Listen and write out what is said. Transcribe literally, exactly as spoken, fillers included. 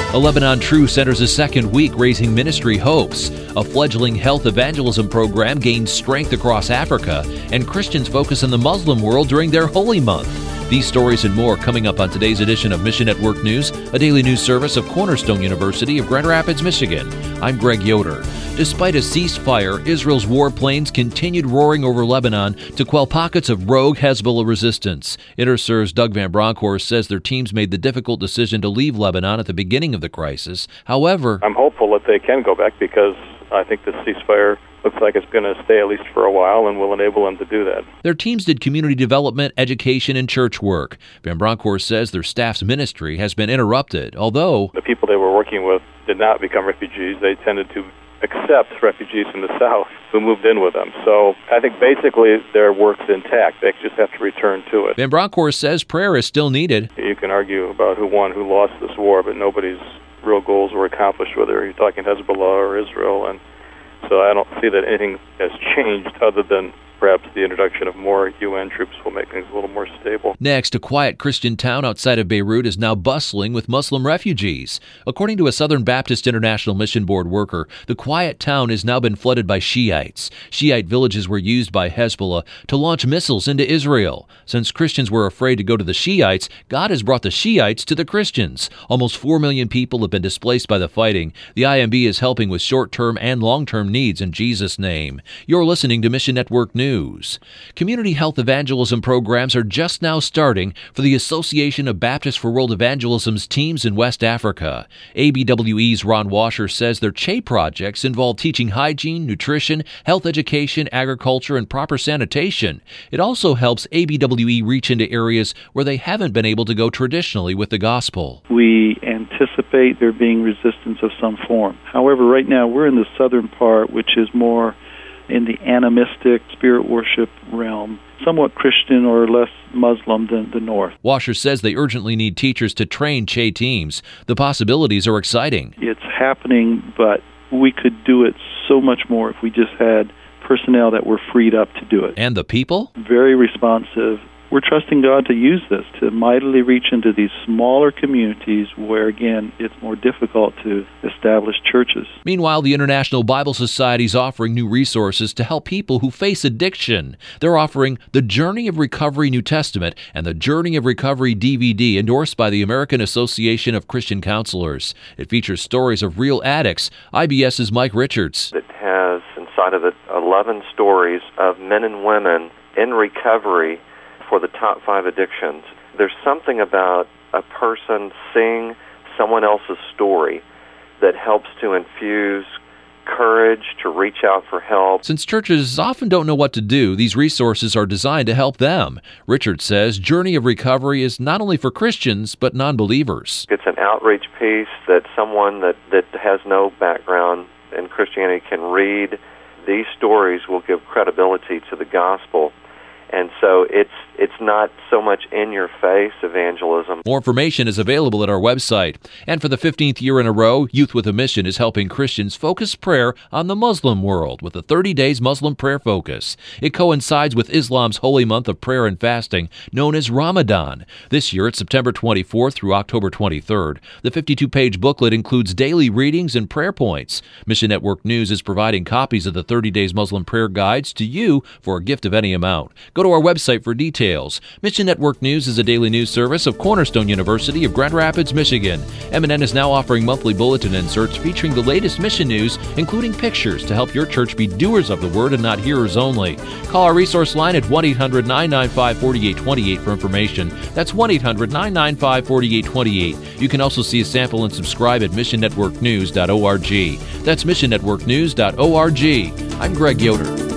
A Lebanon Truce enters a second week raising ministry hopes. A fledgling health evangelism program gains strength across Africa, and Christians focus on the Muslim world during their Holy Month. These stories and more coming up on today's edition of Mission Network News, a daily news service of Cornerstone University of Grand Rapids, Michigan. I'm Greg Yoder. Despite a ceasefire, Israel's warplanes continued roaring over Lebanon to quell pockets of rogue Hezbollah resistance. Intersur's Doug Van Bronckhorst says their teams made the difficult decision to leave Lebanon at the beginning of the crisis. However, I'm hopeful that they can go back because I think the ceasefire looks like it's going to stay at least for a while and will enable them to do that. Their teams did community development, education, and church work. Van Bronckhorst says their staff's ministry has been interrupted, although the people they were working with did not become refugees. They tended to accept refugees from the south who moved in with them. So I think basically their work's intact. They just have to return to it. Van Bronckhorst says prayer is still needed. You can argue about who won, who lost this war, but nobody's real goals were accomplished, whether you're talking Hezbollah or Israel. And so I don't see that anything has changed other than perhaps the introduction of more U N troops will make things a little more stable. Next, a quiet Christian town outside of Beirut is now bustling with Muslim refugees. According to a Southern Baptist International Mission Board worker, the quiet town has now been flooded by Shiites. Shiite villages were used by Hezbollah to launch missiles into Israel. Since Christians were afraid to go to the Shiites, God has brought the Shiites to the Christians. Almost four million people have been displaced by the fighting. The I M B is helping with short-term and long-term needs in Jesus' name. You're listening to Mission Network News. News. Community health evangelism programs are just now starting for the Association of Baptists for World Evangelism's teams in West Africa. A B W E's Ron Washer says their C H E projects involve teaching hygiene, nutrition, health education, agriculture, and proper sanitation. It also helps A B W E reach into areas where they haven't been able to go traditionally with the gospel. We anticipate there being resistance of some form. However, right now we're in the southern part, which is more in the animistic spirit worship realm, somewhat Christian or less Muslim than the north. Washer says they urgently need teachers to train C H E teams. The possibilities are exciting. It's happening, but we could do it so much more if we just had personnel that were freed up to do it. And the people? Very responsive. We're trusting God to use this to mightily reach into these smaller communities where, again, it's more difficult to establish churches. Meanwhile, the International Bible Society is offering new resources to help people who face addiction. They're offering the Journey of Recovery New Testament and the Journey of Recovery D V D endorsed by the American Association of Christian Counselors. It features stories of real addicts. IBS's Mike Richards. It has inside of it eleven stories of men and women in recovery for the top five addictions. There's something about a person seeing someone else's story that helps to infuse courage to reach out for help. Since churches often don't know what to do, these resources are designed to help them. Richard says Journey of Recovery is not only for Christians, but non-believers. It's an outreach piece that someone that, that has no background in Christianity can read. These stories will give credibility to the gospel. And so it's it's not so much in-your-face evangelism. More information is available at our website. And for the fifteenth year in a row, Youth with a Mission is helping Christians focus prayer on the Muslim world with the thirty days Muslim Prayer Focus. It coincides with Islam's holy month of prayer and fasting, known as Ramadan. This year, it's September twenty-fourth through October twenty-third. The fifty-two page booklet includes daily readings and prayer points. Mission Network News is providing copies of the thirty days Muslim Prayer Guides to you for a gift of any amount. Go to our website for details. Mission Network News is a daily news service of Cornerstone University of Grand Rapids, Michigan. M N N is now offering monthly bulletin inserts featuring the latest mission news, including pictures to help your church be doers of the word and not hearers only. Call our resource line at one eight hundred nine nine five four eight two eight for information. That's one eight hundred nine nine five four eight two eight. You can also see a sample and subscribe at mission network news dot org. That's mission network news dot org. I'm Greg Yoder.